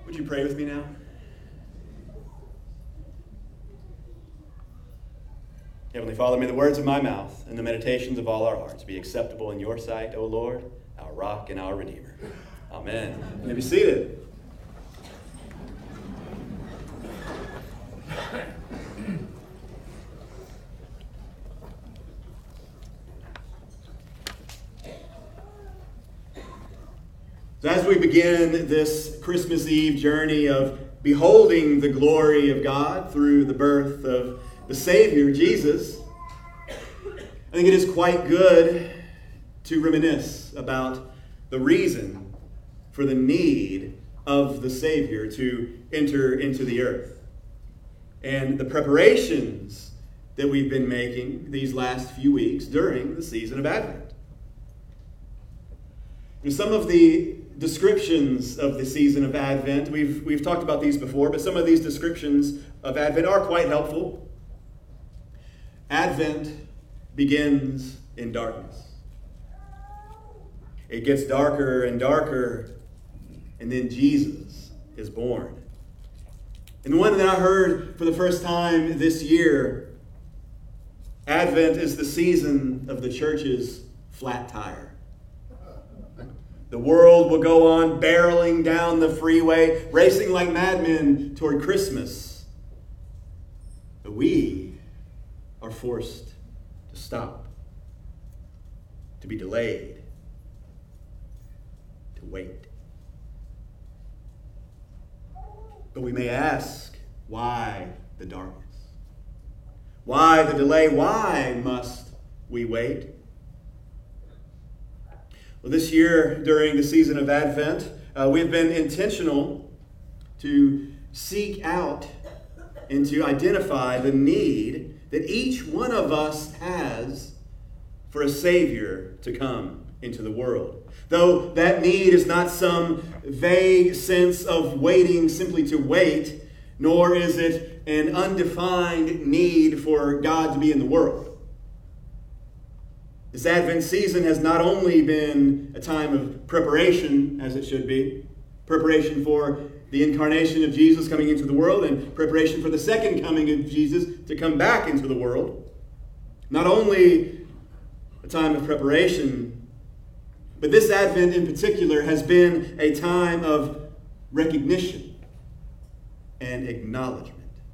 Would you pray with me now? Heavenly Father, may the words of my mouth and the meditations of all our hearts be acceptable in your sight, O Lord, our rock and our Redeemer. Amen. You may be seated. So as we begin this Christmas Eve journey of beholding the glory of God through the birth of the Savior, Jesus, I think it is quite good to reminisce about the reason for the need of the Savior to enter into the earth and the preparations that we've been making these last few weeks during the season of Advent. And some of the descriptions of the season of Advent, we've talked about these before, but some of these descriptions of Advent are quite helpful. Advent begins in darkness. It gets darker and darker, and then Jesus is born. And the one that I heard for the first time this year, Advent is the season of the church's flat tire. The world will go on barreling down the freeway, racing like madmen toward Christmas. But we are forced to stop, to be delayed, to wait. But we may ask, why the darkness? Why the delay? Why must we wait? Well, this year, during the season of Advent, we've been intentional to seek out and to identify the need that each one of us has for a Savior to come into the world. Though that need is not some vague sense of waiting simply to wait, nor is it an undefined need for God to be in the world. This Advent season has not only been a time of preparation, as it should be, preparation for the incarnation of Jesus coming into the world and preparation for the second coming of Jesus to come back into the world. Not only a time of preparation, but this Advent in particular has been a time of recognition and acknowledgement.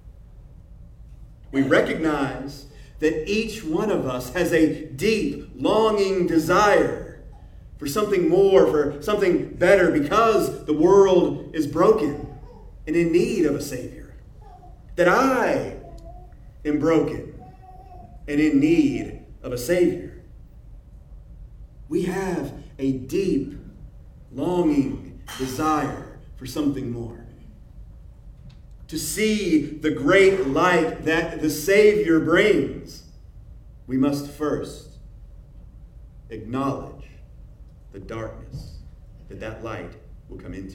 We recognize that each one of us has a deep, longing desire for something more, for something better, because the world is broken and in need of a Savior. That I am broken and in need of a Savior. We have a deep, longing desire for something more. To see the great light that the Savior brings, we must first acknowledge the darkness that light will come into.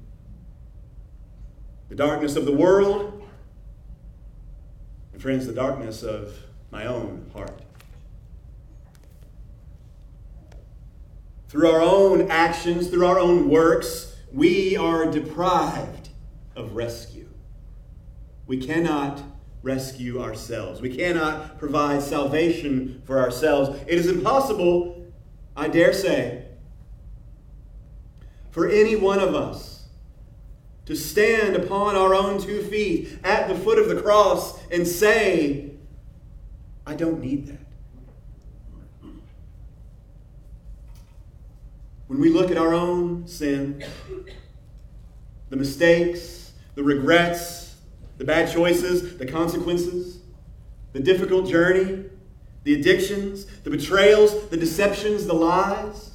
The darkness of the world, and friends, the darkness of my own heart. Through our own actions, through our own works, we are deprived of rescue. We cannot rescue ourselves. We cannot provide salvation for ourselves. It is impossible, I dare say, for any one of us to stand upon our own 2 feet at the foot of the cross and say, I don't need that. When we look at our own sin, the mistakes, the regrets, the bad choices, the consequences, the difficult journey, the addictions, the betrayals, the deceptions, the lies.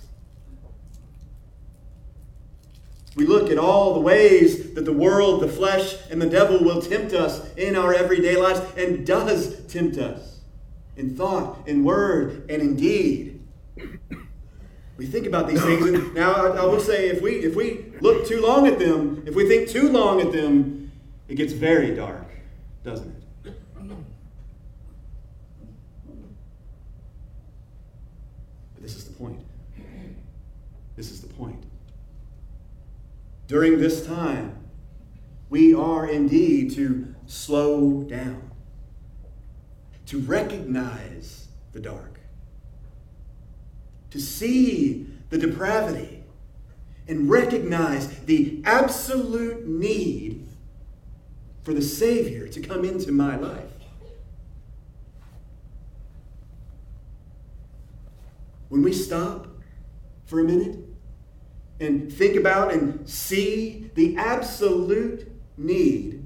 We look at all the ways that the world, the flesh, and the devil will tempt us in our everyday lives, and does tempt us in thought, in word, and in deed. We think about these things, and now I will say, if we look too long at them, if we think too long at them, it gets very dark, doesn't it? But this is the point. This is the point. During this time, we are indeed to slow down, to recognize the dark, to see the depravity, and recognize the absolute need for the Savior to come into my life. When we stop for a minute and think about and see the absolute need,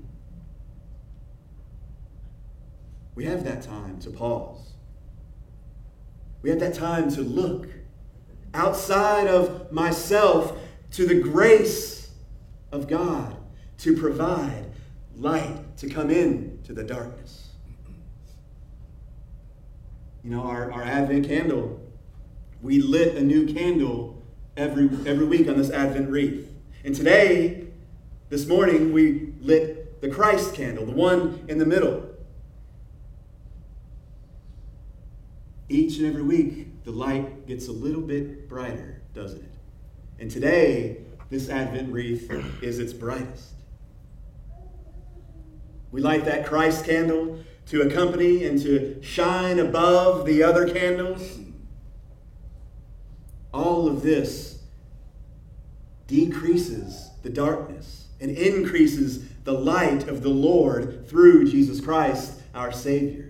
we have that time to pause. We have that time to look outside of myself to the grace of God to provide light to come into the darkness. You know, our Advent candle, we lit a new candle every week on this Advent wreath. And today, this morning, we lit the Christ candle, the one in the middle. Each and every week, the light gets a little bit brighter, doesn't it? And today, this Advent wreath is its brightest. We light that Christ candle to accompany and to shine above the other candles. All of this decreases the darkness and increases the light of the Lord through Jesus Christ, our Savior.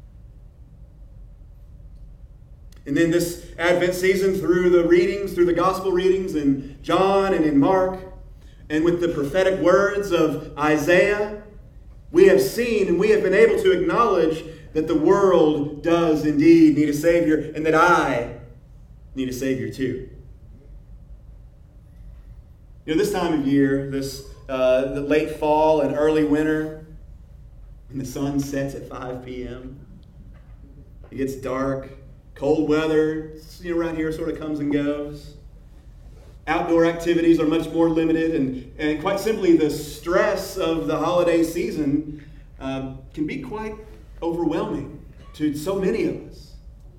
And then this Advent season, through the readings, through the gospel readings in John and in Mark, and with the prophetic words of Isaiah, we have seen and we have been able to acknowledge that the world does indeed need a Savior, and that I need a Savior too. You know, this time of year, the late fall and early winter, when the sun sets at 5 p.m., it gets dark, cold weather, around here sort of comes and goes. Outdoor activities are much more limited, and quite simply, the stress of the holiday season can be quite overwhelming to so many of us.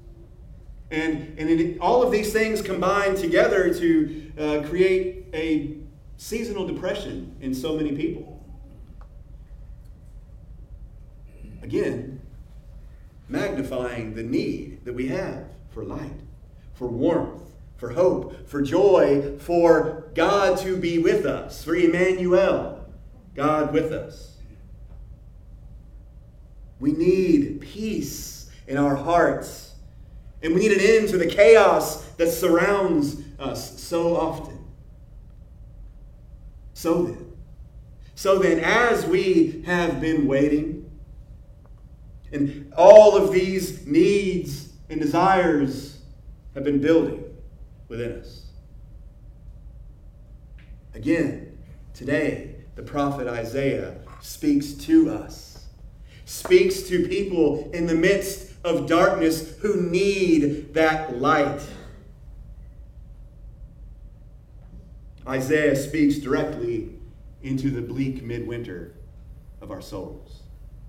And all of these things combine together to create a seasonal depression in so many people. Again, magnifying the need that we have for light, for warmth, for hope, for joy, for God to be with us, for Emmanuel, God with us. We need peace in our hearts, and we need an end to the chaos that surrounds us so often. So then, as we have been waiting, and all of these needs and desires have been building within us. Again, today, the prophet Isaiah speaks to us, speaks to people in the midst of darkness who need that light. Isaiah speaks directly into the bleak midwinter of our souls.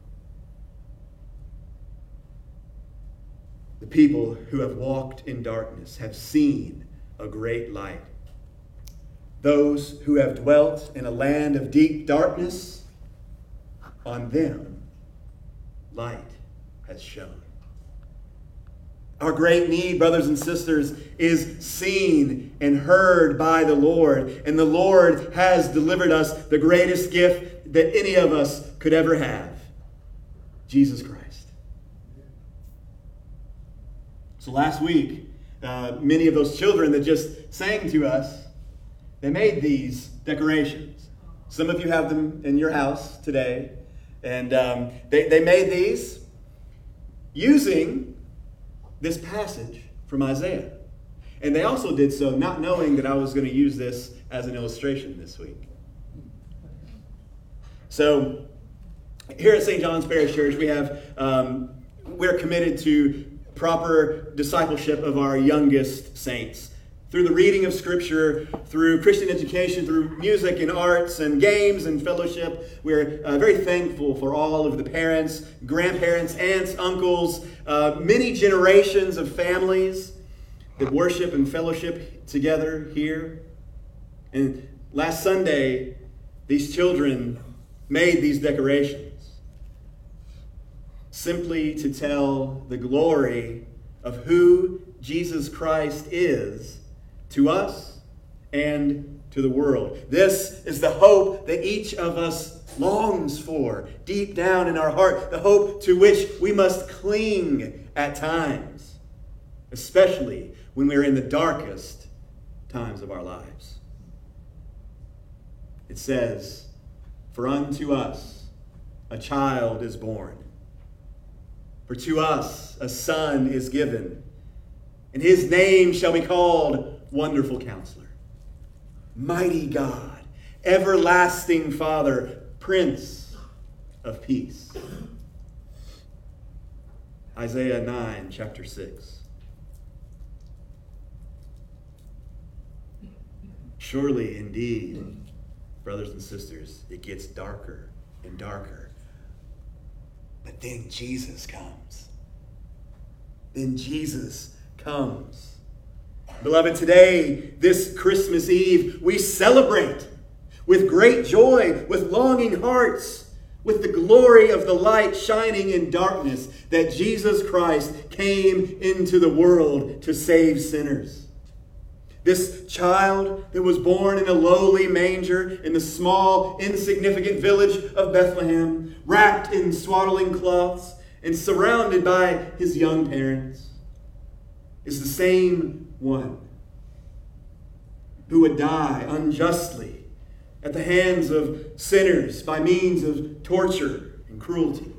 The people who have walked in darkness have seen a great light. Those who have dwelt in a land of deep darkness, on them light has shone. Our great need, brothers and sisters, is seen and heard by the Lord. And the Lord has delivered us the greatest gift that any of us could ever have, Jesus Christ. So last week, many of those children that just sang to us, they made these decorations. Some of you have them in your house today. And they made these using this passage from Isaiah. And they also did so not knowing that I was going to use this as an illustration this week. So here at St. John's Parish Church, we're committed to proper discipleship of our youngest saints. Through the reading of Scripture, through Christian education, through music and arts and games and fellowship, we're very thankful for all of the parents, grandparents, aunts, uncles, many generations of families that worship and fellowship together here. And last Sunday, these children made these decorations? Simply to tell the glory of who Jesus Christ is to us and to the world. This is the hope that each of us longs for deep down in our heart, the hope to which we must cling at times, especially when we're in the darkest times of our lives. It says, "For unto us a child is born. For to us a son is given, and his name shall be called Wonderful Counselor, Mighty God, Everlasting Father, Prince of Peace." Isaiah 9, chapter 6. Surely, indeed, brothers and sisters, it gets darker and darker. But then Jesus comes. Then Jesus comes. Beloved, today, this Christmas Eve, we celebrate with great joy, with longing hearts, with the glory of the light shining in darkness, that Jesus Christ came into the world to save sinners. This child that was born in a lowly manger in the small, insignificant village of Bethlehem, wrapped in swaddling cloths and surrounded by his young parents, is the same one who would die unjustly at the hands of sinners by means of torture and cruelty.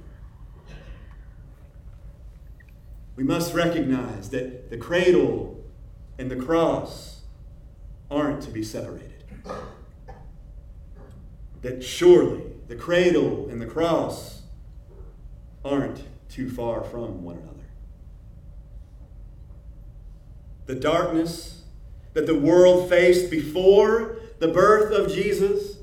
We must recognize that the cradle and the cross aren't to be separated. That surely the cradle and the cross aren't too far from one another. The darkness that the world faced before the birth of Jesus,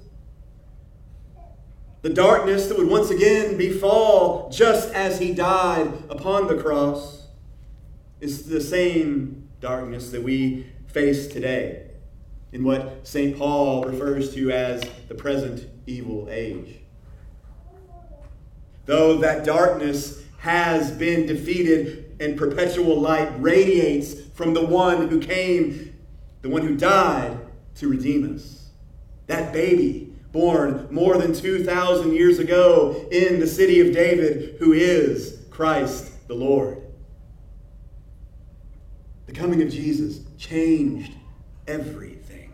the darkness that would once again befall just as he died upon the cross, is the same darkness that we face today in what St. Paul refers to as the present evil age. Though that darkness has been defeated and perpetual light radiates from the one who came, the one who died to redeem us. That baby born more than 2,000 years ago in the city of David, who is Christ the Lord. The coming of Jesus changed everything.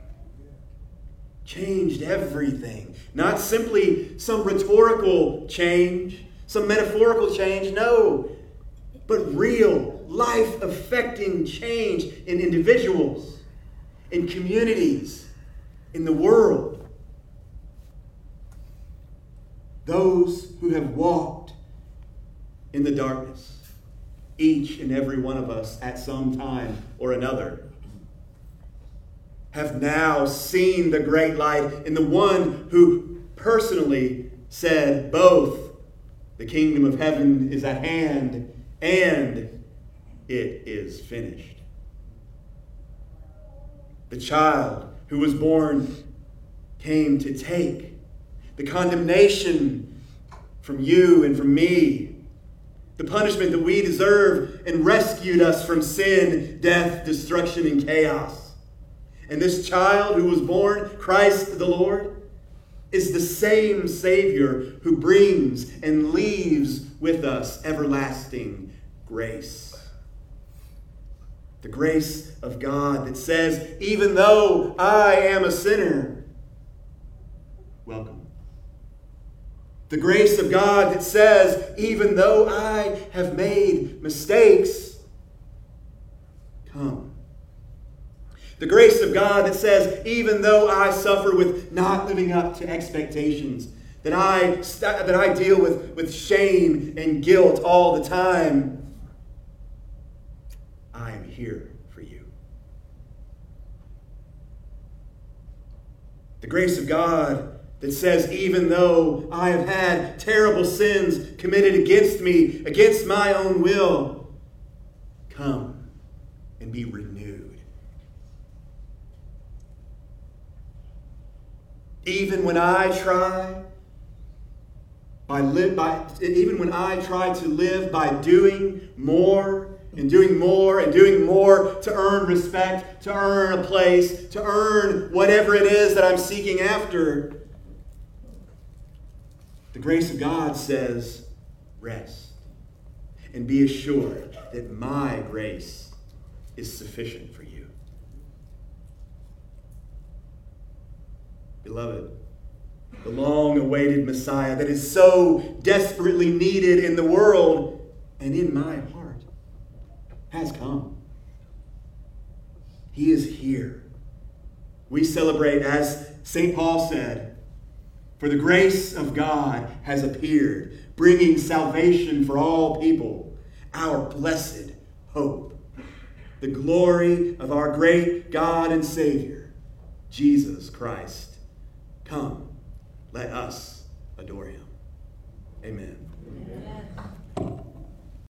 Changed everything. Not simply some rhetorical change, some metaphorical change, no, but real, life-affecting change in individuals, in communities, in the world. Those who have walked in the darkness, each and every one of us at some time or another, have now seen the great light in the one who personally said both the kingdom of heaven is at hand and it is finished. The child who was born came to take the condemnation from you and from me, the punishment that we deserve, and rescued us from sin, death, destruction, and chaos. And this child who was born, Christ the Lord, is the same Savior who brings and leaves with us everlasting grace. The grace of God that says, even though I am a sinner, welcome. The grace of God that says, even though I have made mistakes, come. The grace of God that says, even though I suffer with not living up to expectations, that I deal with shame and guilt all the time, I am here for you. The grace of God that says, even though I have had terrible sins committed against me, against my own will, come and be renewed. Even when I try Even when I try to live by doing more and doing more and doing more to earn respect, to earn a place, to earn whatever it is that I'm seeking after, the grace of God says, rest and be assured that my grace is sufficient for you. Beloved, the long-awaited Messiah that is so desperately needed in the world and in my heart has come. He is here. We celebrate, as St. Paul said, for the grace of God has appeared, bringing salvation for all people, our blessed hope, the glory of our great God and Savior, Jesus Christ. Come, let us adore him. Amen.